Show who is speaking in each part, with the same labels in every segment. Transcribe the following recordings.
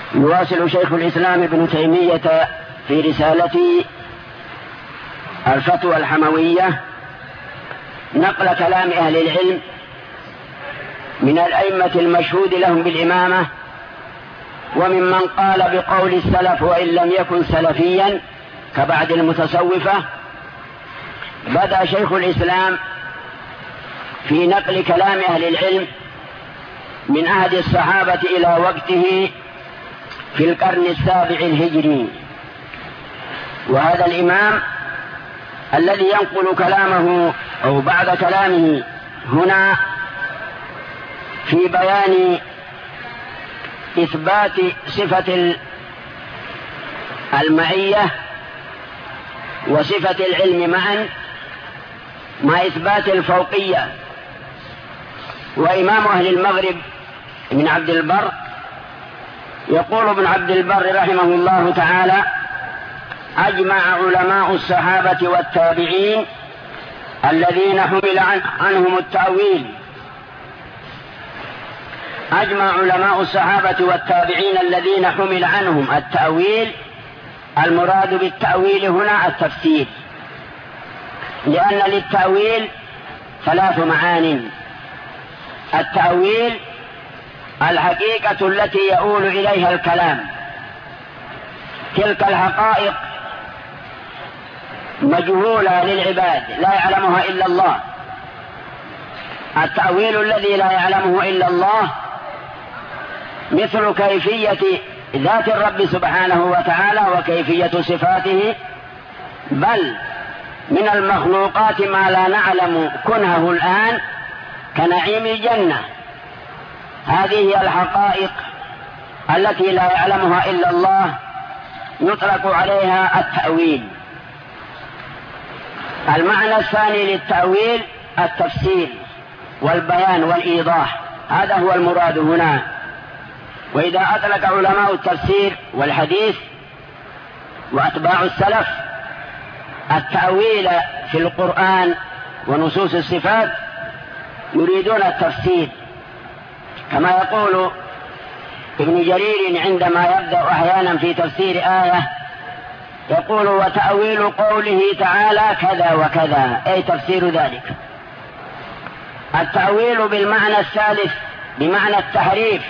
Speaker 1: يواصل شيخ الإسلام ابن تيمية في رسالته الفتوى الحموية نقل كلام أهل العلم من الأئمة المشهود لهم بالإمامة، وممن قال بقول السلف وإن لم يكن سلفيا كبعض المتصوفة. بدأ شيخ الإسلام في نقل كلام أهل العلم من عهد الصحابة إلى وقته في القرن السابع الهجري، وهذا الإمام الذي ينقل كلامه أو بعض كلامه هنا في بيان إثبات صفة المعية وصفة العلم معا مع إثبات الفوقية. وإمام أهل المغرب ابن عبد البر يقول ابن عبد البر رحمه الله تعالى: أجمع علماء الصحابة والتابعين الذين حمل عنهم التأويل أجمع علماء الصحابة والتابعين الذين حمل عنهم التأويل. المراد بالتأويل هنا التفسير، لأن للتأويل 3 معان: التأويل الحقيقة التي يؤول إليها الكلام، تلك الحقائق مجهولة للعباد لا يعلمها إلا الله. التأويل الذي لا يعلمه إلا الله مثل كيفية ذات الرب سبحانه وتعالى وكيفية صفاته، بل من المخلوقات ما لا نعلم كنهه الآن كنعيم الجنة. هذه هي الحقائق التي لا يعلمها إلا الله، يطلق عليها التأويل. المعنى الثاني للتأويل التفسير والبيان والإيضاح، هذا هو المراد هنا. وإذا أطلق علماء التفسير والحديث وأتباع السلف التأويل في القرآن ونصوص الصفات يريدون التفسير، كما يقول ابن جرير عندما يبدأ أحيانا في تفسير آية يقول: وتأويل قوله تعالى كذا وكذا، أي تفسير ذلك. التأويل بالمعنى الثالث بمعنى التحريف.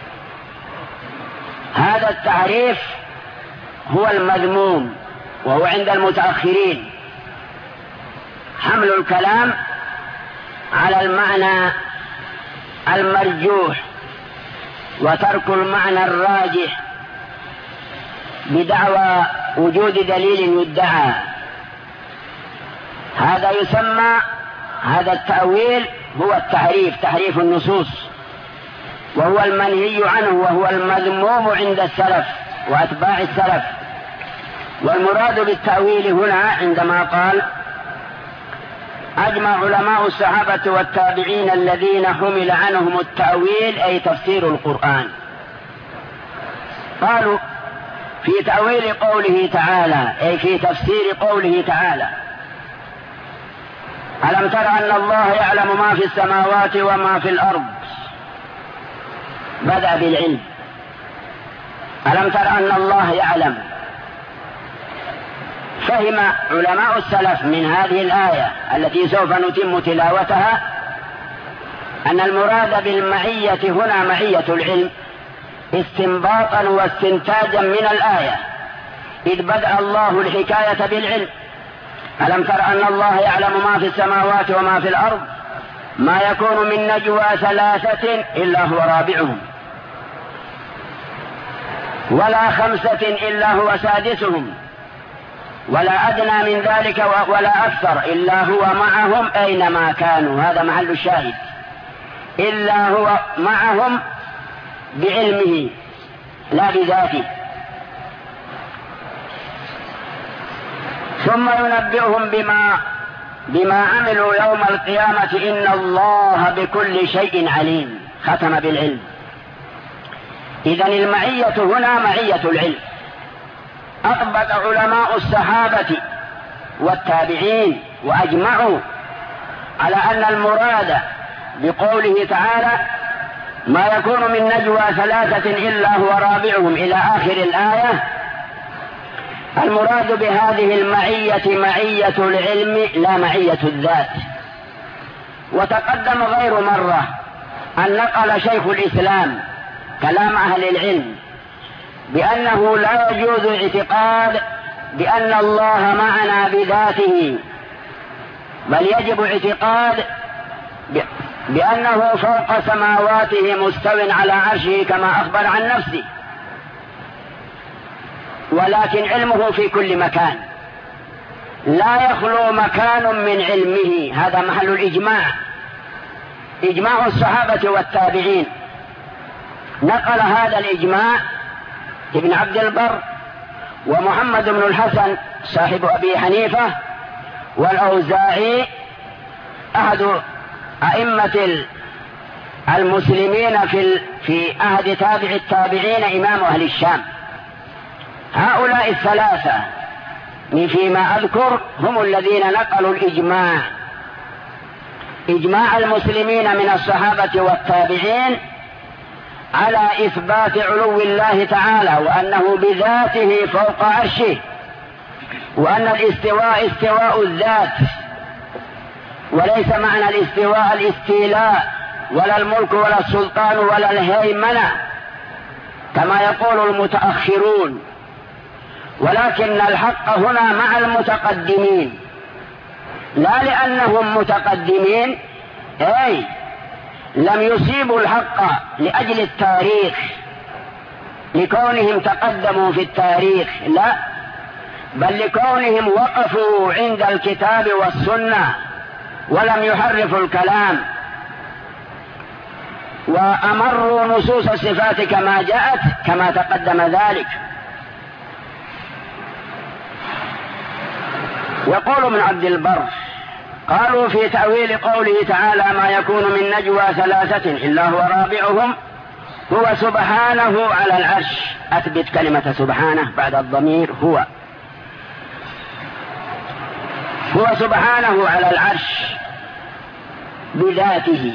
Speaker 1: هذا التحريف هو المذموم، وهو عند المتأخرين حمل الكلام على المعنى المرجوح وترك المعنى الراجح بدعوى وجود دليل يدعى. هذا يسمى، هذا التأويل هو التحريف، تحريف النصوص، وهو المنهي عنه وهو المذموم عند السلف وأتباع السلف. والمراد بالتأويل هنا عندما قال: أجمع علماء الصحابة والتابعين الذين حمل عنهم التأويل، أي تفسير القرآن. قالوا في تأويل قوله تعالى، أي في تفسير قوله تعالى: ألم تر أن الله يعلم ما في السماوات وما في الأرض. بدأ بالعلم. ألم تر أن الله يعلم. فهم علماء السلف من هذه الآية التي سوف نتم تلاوتها أن المراد بالمعية هنا معية العلم استنباطا واستنتاجا من الآية، إذ بدأ الله الحكاية بالعلم. ألم تر أن الله يعلم ما في السماوات وما في الأرض، ما يكون من نجوى 3 إلا هو رابعهم، ولا 5 إلا هو سادسهم، ولا أدنى من ذلك ولا أكثر إلا هو معهم أينما كانوا. هذا محل الشاهد، إلا هو معهم بعلمه لا بذاته. ثم ينبئهم بما عملوا يوم القيامة إن الله بكل شيء عليم. ختم بالعلم. إذن المعية هنا معية العلم. أطبق علماء الصحابة والتابعين وأجمعوا على أن المراد بقوله تعالى ما يكون من نجوى ثلاثة إلا هو رابعهم إلى آخر الآية. المراد بهذه المعية معية العلم لا معية الذات. وتقدم غير مرة أن نقل شيخ الإسلام كلام أهل العلم بأنه لا يجوز اعتقاد بأن الله معنا بذاته، بل يجب اعتقاد بأنه فوق سماواته مستو على عرشه كما أخبر عن نفسه، ولكن علمه في كل مكان، لا يخلو مكان من علمه. هذا محل الإجماع، إجماع الصحابة والتابعين. نقل هذا الإجماع ابن عبد البر ومحمد بن الحسن صاحب أبي حنيفة والأوزاعي أحد أئمة المسلمين في عهد تابع التابعين، إمام أهل الشام. هؤلاء الثلاثة فيما أذكر هم الذين نقلوا الإجماع، إجماع المسلمين من الصحابة والتابعين على إثبات علو الله تعالى، وأنه بذاته فوق عرشه، وأن الاستواء استواء الذات، وليس معنى الاستواء الاستيلاء ولا الملك ولا السلطان ولا الهيمنة كما يقول المتأخرون، ولكن الحق هنا مع المتقدمين، لا لأنهم متقدمين أي لم يصيبوا الحق لأجل التاريخ لكونهم تقدموا في التاريخ، لا، بل لكونهم وقفوا عند الكتاب والسنة ولم يحرفوا الكلام، وأمروا نصوص الصفات كما جاءت كما تقدم ذلك. يقول ابن عبد البر: قالوا في تأويل قوله تعالى: ما يكون من نجوى ثلاثة إلا هو رابعهم هو سبحانه على العرش. أثبت كلمة سبحانه بعد الضمير هو سبحانه على العرش بذاته،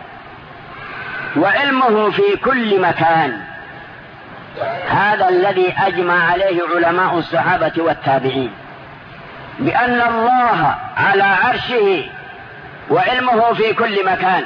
Speaker 1: وعلمه في كل مكان. هذا الذي أجمع عليه علماء الصحابة والتابعين، بأن الله على عرشه وعلمه في كل مكان،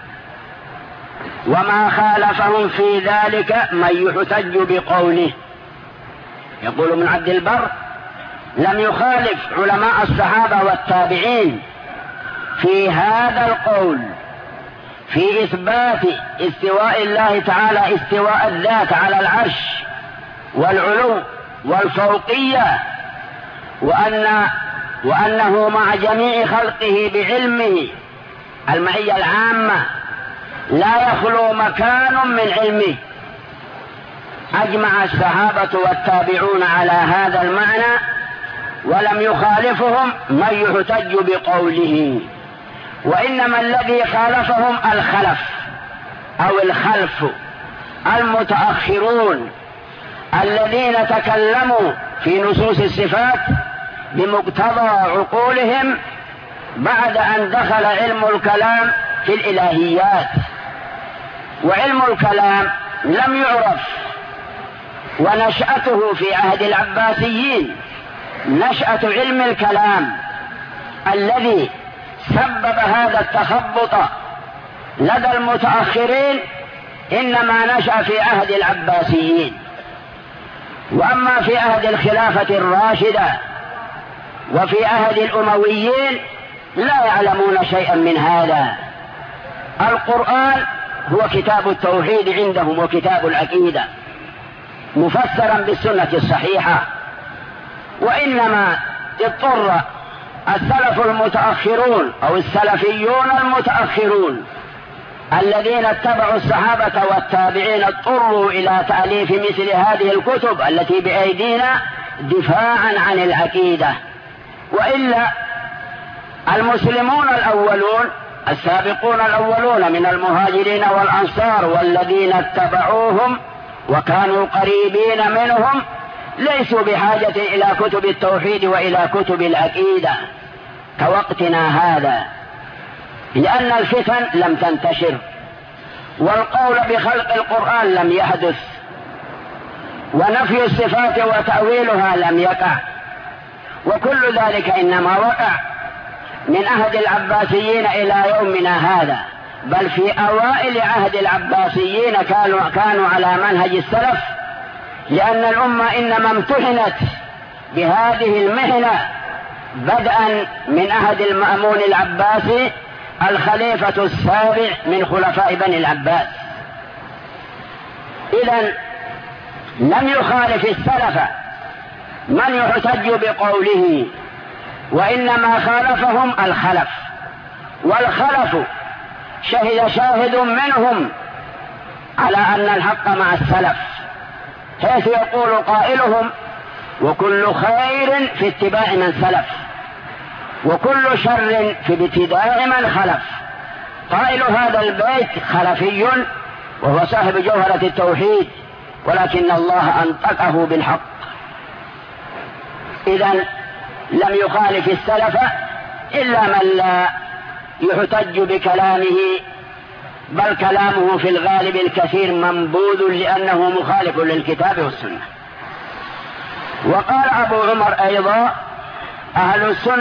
Speaker 1: وما خالفهم في ذلك من يحتج بقوله. يقول ابن عبد البر: لم يخالف علماء الصحابة والتابعين في هذا القول في إثبات استواء الله تعالى استواء الذات على العرش والعلو والفوقية، وأنه مع جميع خلقه بعلمه المعية العامة لا يخلو مكان من علمه. أجمع الصحابة والتابعون على هذا المعنى، ولم يخالفهم من يحتج بقوله، وإنما الذي خالفهم الخلف أو الخلف المتأخرون الذين تكلموا في نصوص الصفات بمقتضى عقولهم بعد أن دخل علم الكلام في الإلهيات. وعلم الكلام لم يعرف، ونشأته في عهد العباسيين، نشأة علم الكلام الذي سبب هذا التخبط لدى المتأخرين إنما نشأ في عهد العباسيين. وأما في عهد الخلافة الراشدة وفي عهد الأمويين لا يعلمون شيئا من هذا. القرآن هو كتاب التوحيد عندهم وكتاب العقيدة مفسرا بالسنة الصحيحة، وإنما اضطر السلف المتأخرون أو السلفيون المتأخرون الذين اتبعوا الصحابة والتابعين اضطروا إلى تأليف مثل هذه الكتب التي بأيدينا دفاعا عن العقيدة. وإلا المسلمون الأولون السابقون الأولون من المهاجرين والأنصار والذين اتبعوهم وكانوا قريبين منهم ليسوا بحاجة إلى كتب التوحيد وإلى كتب العقيدة كوقتنا هذا، لأن الفتن لم تنتشر والقول بخلق القرآن لم يحدث، ونفي الصفات وتأويلها لم يقع، وكل ذلك إنما وقع من عهد العباسيين إلى يومنا هذا، بل في أوائل عهد العباسيين كانوا على منهج السلف، لأن الأمة إنما امتحنت بهذه المحنة بدءا من عهد المأمون العباسي الخليفة السابع من خلفاء بني العباس. إذن لم يخالف السلف من يحتج بقوله، وإنما خالفهم الخلف، والخلف شهد شاهد منهم على أن الحق مع السلف، حيث يقول قائلهم: وكل خير في اتباع من سلف، وكل شر في ابتداع من خلف. قائل هذا البيت خلفي وهو صاحب جوهرة التوحيد، ولكن الله أنطقه بالحق. إذن لم يخالف السلف إلا من لا يحتج بكلامه، بل كلامه في الغالب الكثير منبوذ لأنه مخالف للكتاب والسنة. وقال أبو عمر أيضا: أهل السنة